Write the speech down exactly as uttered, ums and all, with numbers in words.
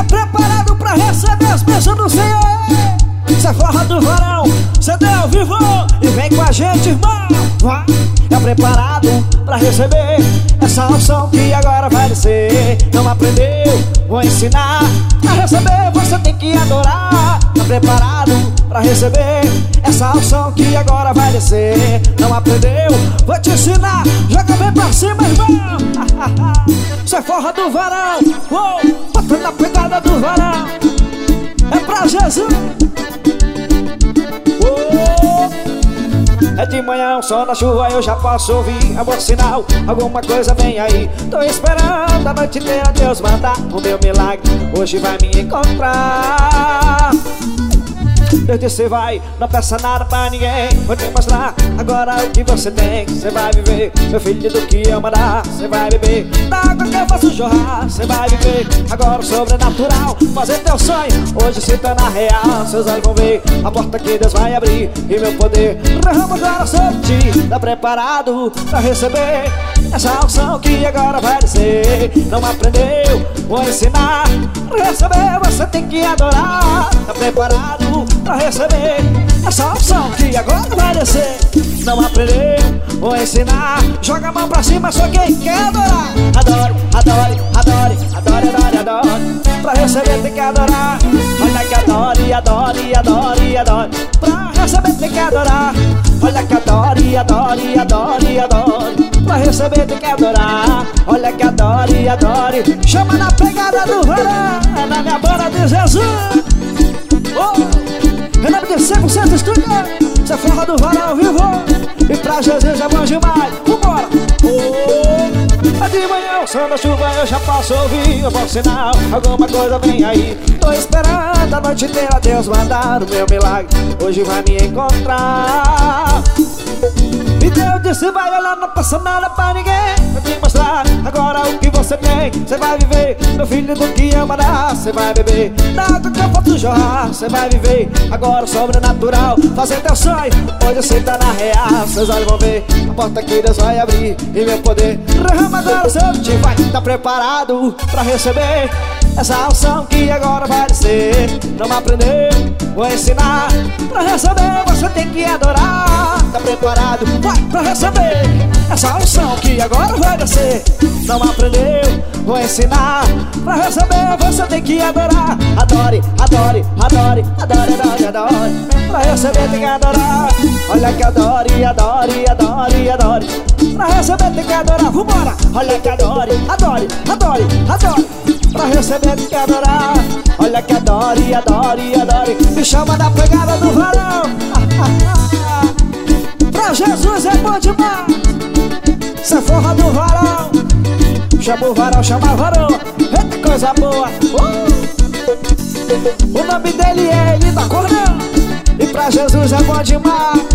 Tá preparado pra receber as bênçãos do Senhor? Isso é forra do varão, cê deu ao vivo e vem com a gente, irmão. Vai. Tá preparado pra receber essa unção que agora vai descer? Não aprendeu? Vou ensinar. Pra receber você tem que adorar. Tá preparado pra receber essa unção que agora vai descer? Não aprendeu? Vou te ensinar. Joga bem pra cima, irmão. Isso é forra do varão. Uou, bota na pegada do varão. É pra Jesus. É de manhã, o som da chuva, eu já posso ouvir. É bom sinal, alguma coisa vem aí. Tô esperando a noite inteira Deus mandar o meu milagre, hoje vai me encontrar. Deus disse vai, não peça nada pra ninguém. Vou te mostrar agora o que você tem. Cê vai viver, meu filho, do que eu mandar. Cê vai beber da água que eu faço jorrar. Cê vai viver agora o sobrenatural, fazer teu sonho hoje se tornar real. Seus olhos vão ver a porta que Deus vai abrir e meu poder derrama agora sobre ti. Tá preparado pra receber essa unção que agora vai descer? Não aprendeu? Vou ensinar. Pra receber você tem que adorar. Tá preparado pra receber essa unção que agora vai descer? Não aprendeu? Vou ensinar. Joga a mão pra cima só quem quer adorar. Adore, adore, adore, adore, adore, adore. Pra receber tem que adorar. Olha que adore, adore, adore, adore. Pra receber tem que adorar. Olha que adore, adore, adore, adore. Pra receber tem que adorar. Olha que adore, adore. Chama na pegada do varão. É na minha banda de Jesus. Oh, em nome de cem por cento Estúdio. Isso é forra do varão ao vivo. E pra Jesus é bom demais. Vambora. Oh, é de manhã, o som da chuva eu já posso ouvir. Um bom sinal, alguma coisa vem aí. Tô esperando a noite inteira Deus mandar o meu milagre, hoje vai me encontrar. E Deus disse vai olhar, não passa nada pra ninguém. Vou te mostrar agora o que você tem. Cê vai viver, meu filho, do que eu mandar. Cê vai beber da água que eu posso jorrar. Cê vai viver agora o sobrenatural, fazer teu sonho hoje cê tá na real. Seus olhos vão ver a porta que Deus vai abrir e meu poder derrama agora sobre ti. Vai, tá preparado pra receber essa unção que agora vai descer? Não aprendeu? Vou ensinar. Pra receber você tem que adorar. Tá preparado? Vai pra receber essa unção que agora vai descer? Não aprendeu? Vou ensinar. Pra receber você tem que adorar. Adore, adore, adore, adore, adore, adore. Pra receber tem que adorar. Olha que adore, adore, adore, adore. Pra receber tem que adorar. Vambora! Olha que adore, adore, adore, adore. Pra receber tem que adorar. Olha que adore, adore, adore. Me chama da pegada do varão. Pra Jesus é bom demais. Cê é forra do varão. Chama o varão, chama o varão. Eita coisa boa. uh! O nome dele é Ele da Cordão. E pra Jesus é bom demais.